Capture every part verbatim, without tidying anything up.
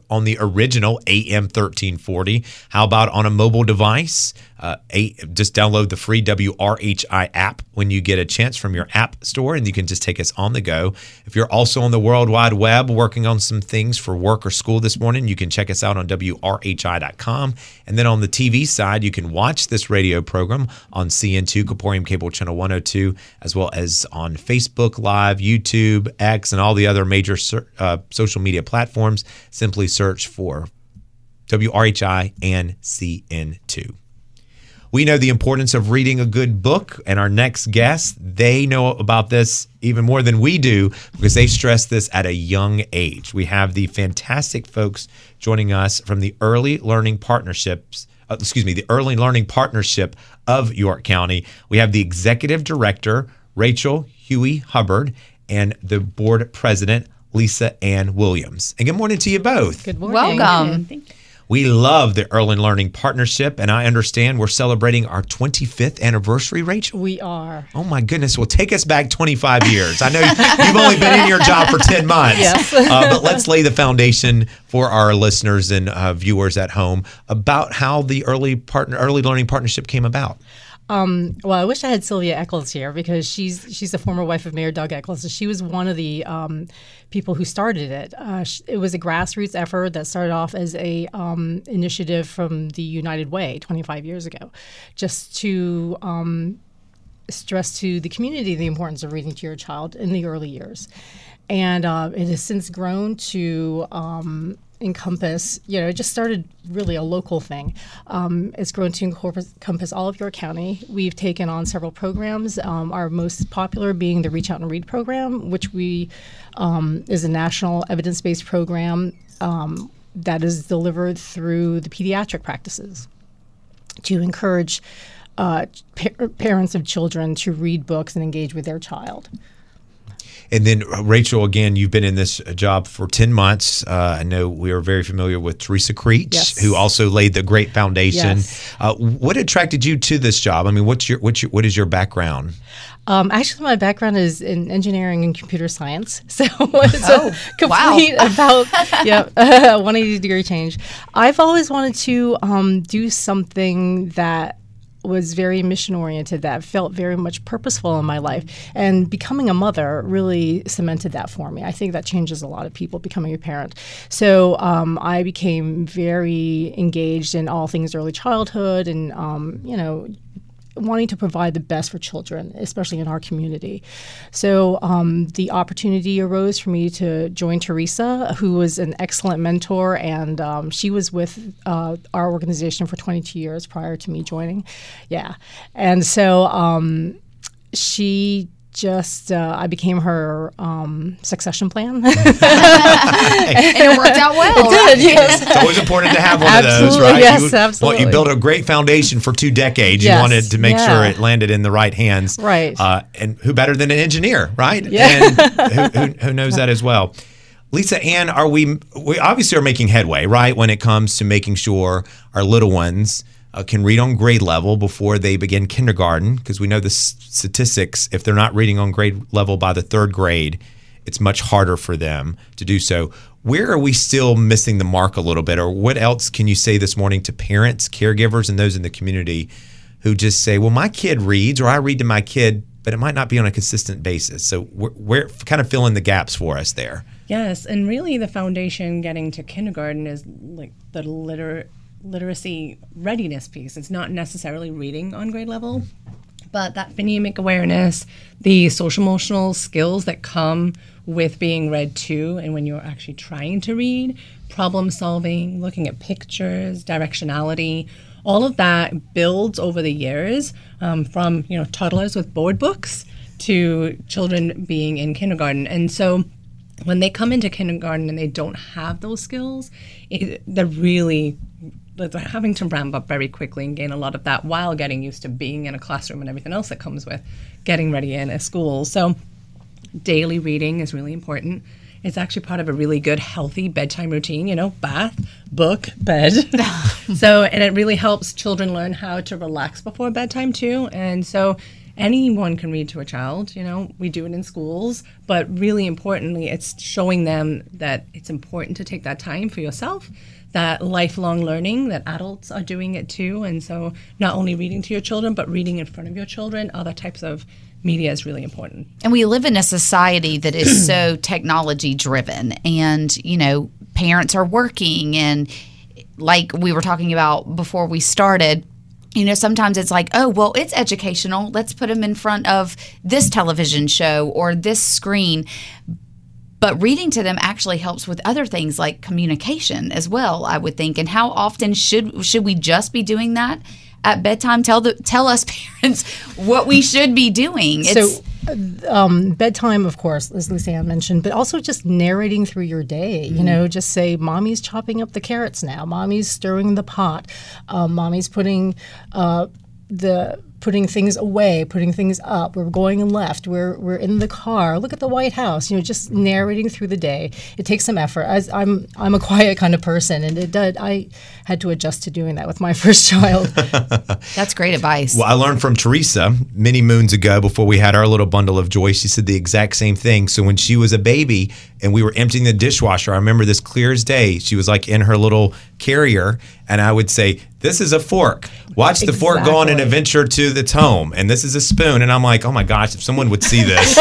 on the original A M thirteen forty. How about on a mobile device? Uh, a, just download the free W R H I app when you get a chance from your app store, and you can just take us on the go. If you're also on the World Wide Web working on some things for work or school this morning, you can check us out on W R H I dot com. And then on the T V side, you can watch this radio program on C N two, Caporium Cable Channel one oh two, as well as on Facebook Live, YouTube, X, and all the other major uh, social media platforms. Simply search for W R H I and C N two. We know the importance of reading a good book, and our next guest, they know about this even more than we do because they stress this at a young age. We have the fantastic folks joining us from the Early Learning Partnerships, uh, excuse me, the Early Learning Partnership of York County. We have the Executive Director, Rachel Huey Hubbard, and the Board President, Lisa Ann Williams. And good morning to you both. Good morning. Welcome. Thank you. We love the Early Learning Partnership, and I understand we're celebrating our twenty-fifth anniversary, Rachel. We are. Oh, my goodness. Well, take us back twenty-five years. I know you've only been in your job for ten months. Yes. uh, but let's lay the foundation for our listeners and uh, viewers at home about how the Early Partner, Early Learning Partnership came about. Um, well, I wish I had Sylvia Eccles here because she's she's the former wife of Mayor Doug Eccles. She was one of the um, people who started it. Uh, sh- it was a grassroots effort that started off as a um, initiative from the United Way twenty-five years ago, just to um, stress to the community the importance of reading to your child in the early years. And uh, it has since grown to um, encompass, you know, it just started really a local thing. Um, it's grown to encompass all of York County. We've taken on several programs, um, our most popular being the Reach Out and Read program, which we um, is a national evidence-based program um, that is delivered through the pediatric practices to encourage uh, pa- parents of children to read books and engage with their child. And then, uh, Rachel, again, you've been in this job for ten months. Uh, I know we are very familiar with Teresa Creech, yes. who also laid the great foundation. Yes. Uh, what attracted you to this job? I mean, what's your, what's your, what is your background? Um, actually, my background is in engineering and computer science, so it's oh, a complete wow. about yeah, uh, one hundred eighty degree change. I've always wanted to um, do something that was very mission oriented, that felt very much purposeful in my life, and becoming a mother really cemented that for me. I think that changes a lot of people, becoming a parent. So um, I became very engaged in all things early childhood, and um, you know. wanting to provide the best for children, especially in our community. So um, the opportunity arose for me to join Teresa, who was an excellent mentor, and um, she was with uh, our organization for twenty-two years prior to me joining. Yeah. And so um, she just, uh, I became her um, succession plan. And it worked out well. It right? did, yes. It's always important to have one Absolutely, of those, right? yes, you, absolutely. Well, you built a great foundation for two decades. Yes, You wanted to make yeah. sure it landed in the right hands. Right. Uh, and who better than an engineer, right? Yeah. And who, who, who knows that as well. Lisa Ann, are we, we obviously are making headway, right, when it comes to making sure our little ones Uh, can read on grade level before they begin kindergarten, because we know the s- statistics, if they're not reading on grade level by the third grade, it's much harder for them to do so. Where are we still missing the mark a little bit, or what else can you say this morning to parents, caregivers, and those in the community who just say, well, my kid reads, or I read to my kid, but it might not be on a consistent basis. So we're, we're kind of filling the gaps for us there. Yes, and really the foundation getting to kindergarten is like the liter- literacy readiness piece. It's not necessarily reading on grade level, but that phonemic awareness, the social emotional skills that come with being read to, and when you're actually trying to read, problem solving, looking at pictures, directionality, all of that builds over the years, um, from you know toddlers with board books to children being in kindergarten. And so when they come into kindergarten and they don't have those skills, it, they're really they're having to ramp up very quickly and gain a lot of that while getting used to being in a classroom and everything else that comes with getting ready in a school. So daily reading is really important. It's actually part of a really good, healthy bedtime routine, you know, bath, book, bed. So, and it really helps children learn how to relax before bedtime too. And so anyone can read to a child. You know, we do it in schools, but really importantly, it's showing them that it's important to take that time for yourself, that lifelong learning, that adults are doing it too. And so not only reading to your children, but reading in front of your children, other types of media is really important. And we live in a society that is so technology driven, and, you know, parents are working, and like we were talking about before we started, you know, sometimes it's like, oh, well, it's educational. Let's put them in front of this television show or this screen. But reading to them actually helps with other things like communication as well, I would think. And how often should should we just be doing that at bedtime? Tell the tell us parents what we should be doing. It's, so um, bedtime, of course, as Lucianne mentioned, but also just narrating through your day. Mm-hmm. You know, just say, "Mommy's chopping up the carrots now. Mommy's stirring the pot. Um, Mommy's putting uh, the." putting things away, putting things up. We're going left. We're we're in the car. Look at the White House. You know, just narrating through the day. It takes some effort. As I'm I'm a quiet kind of person, and it did. I had to adjust to doing that with my first child. That's great advice. Well, I learned from Teresa many moons ago before we had our little bundle of joy. She said the exact same thing. So when she was a baby and we were emptying the dishwasher, I remember this clear as day. She was like in her little carrier, and I would say, "This is a fork. Watch the Exactly. fork go on an adventure to the home. And this is a spoon." And I'm like, oh my gosh, if someone would see this,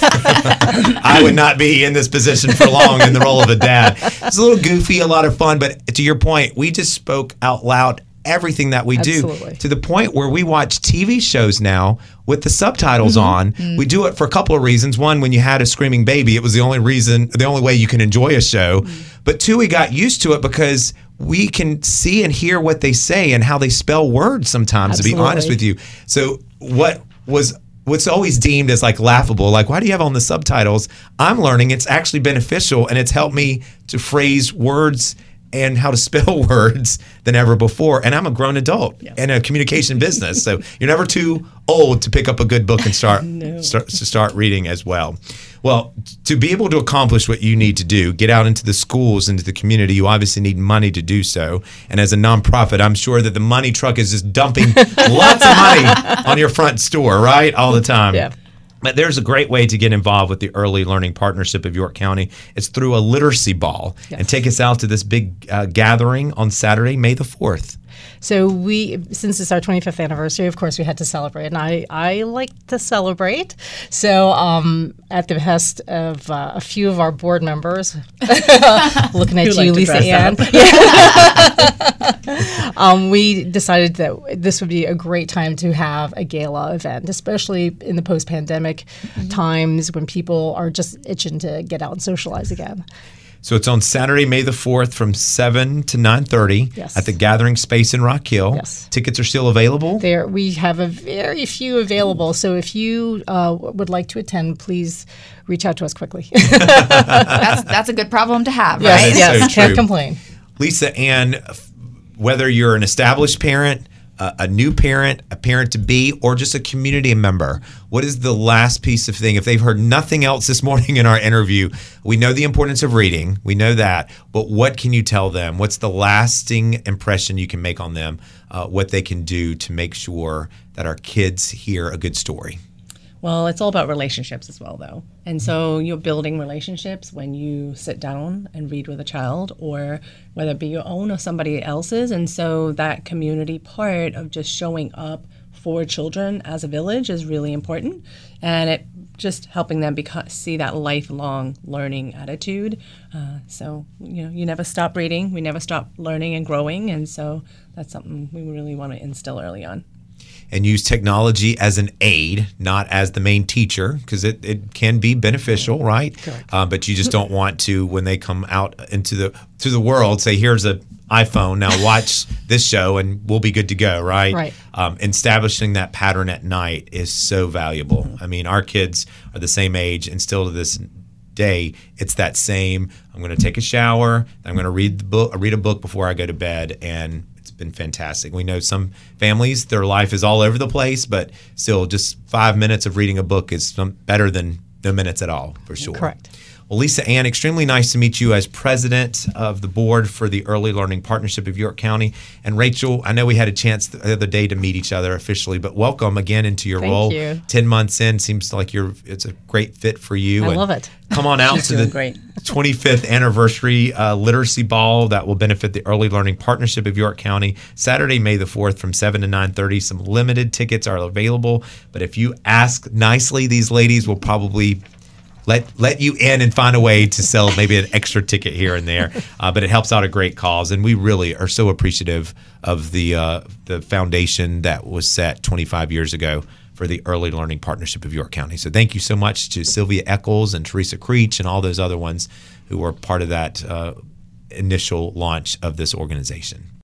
I would not be in this position for long in the role of a dad. It's a little goofy, a lot of fun. But to your point, we just spoke out loud everything that we Absolutely. do, to the point where we watch T V shows now with the subtitles Mm-hmm. on. Mm. We do it for a couple of reasons. One, when you had a screaming baby, it was the only reason, the only way you can enjoy a show. Mm. But two, we got used to it because we can see and hear what they say and how they spell words sometimes, Absolutely. to be honest with you. So what was what's always deemed as like laughable, like, why do you have on the subtitles? I'm learning it's actually beneficial, and it's helped me to phrase words and how to spell words than ever before. And I'm a grown adult yeah. in a communication business, so you're never too old to pick up a good book and start, no. start to start reading as well. Well, to be able to accomplish what you need to do, get out into the schools, into the community, you obviously need money to do so. And as a nonprofit, I'm sure that the money truck is just dumping lots of money on your front store, right? All the time. Yeah. But there's a great way to get involved with the Early Learning Partnership of York County. It's through a literacy ball. Yes. And take us out to this big uh, gathering on Saturday, May the fourth. So we, since it's our twenty-fifth anniversary, of course, we had to celebrate, and I, I like to celebrate. So um, at the behest of uh, a few of our board members, looking at You you, like to Lisa dress Ann, up. yeah. um, we decided that this would be a great time to have a gala event, especially in the post-pandemic mm-hmm. times when people are just itching to get out and socialize again. So it's on Saturday, May the fourth from seven to nine thirty yes. at the Gathering Space in Rock Hill. Yes. Tickets are still available? There, we have a very few available. So if you uh, would like to attend, please reach out to us quickly. that's, that's a good problem to have, yes, right? Yes, so can't true. complain. Lisa Ann, whether you're an established parent, uh, a new parent, a parent-to-be, or just a community member, what is the last piece of thing? If they've heard nothing else this morning in our interview, we know the importance of reading. We know that. But what can you tell them? What's the lasting impression you can make on them? Uh, what they can do to make sure that our kids hear a good story? Well, it's all about relationships as well, though. And so you're building relationships when you sit down and read with a child, or whether it be your own or somebody else's. And so that community part of just showing up for children as a village is really important. And it just helping them beca- see that lifelong learning attitude. Uh, so, you know, you never stop reading. We never stop learning and growing. And so that's something we really want to instill early on. And use technology as an aid, not as the main teacher, because it, it can be beneficial, right? Uh, but you just don't want to, when they come out into the to the world, say, here's an iPhone, now watch this show and we'll be good to go, right? Right. Um, establishing that pattern at night is so valuable. I mean, our kids are the same age, and still to this day, it's that same, I'm going to take a shower, I'm going to read the book, read a book before I go to bed, and been fantastic. We know some families, their life is all over the place, but still just five minutes of reading a book is some, better than no minutes at all, for sure. Correct. Well, Lisa Ann, extremely nice to meet you as president of the board for the Early Learning Partnership of York County. And Rachel, I know we had a chance the other day to meet each other officially, but welcome again into your Thank role. you. Ten months in, seems like you're it's a great fit for you. I And love it. Come on out She's to doing the great. twenty-fifth anniversary uh, literacy ball that will benefit the Early Learning Partnership of York County. Saturday, May the fourth from seven to nine thirty. Some limited tickets are available, but if you ask nicely, these ladies will probably let let you in and find a way to sell maybe an extra ticket here and there. Uh, but it helps out a great cause, and we really are so appreciative of the uh, the foundation that was set twenty-five years ago for the Early Learning Partnership of York County. So thank you so much to Sylvia Eccles and Teresa Creech and all those other ones who were part of that uh, initial launch of this organization.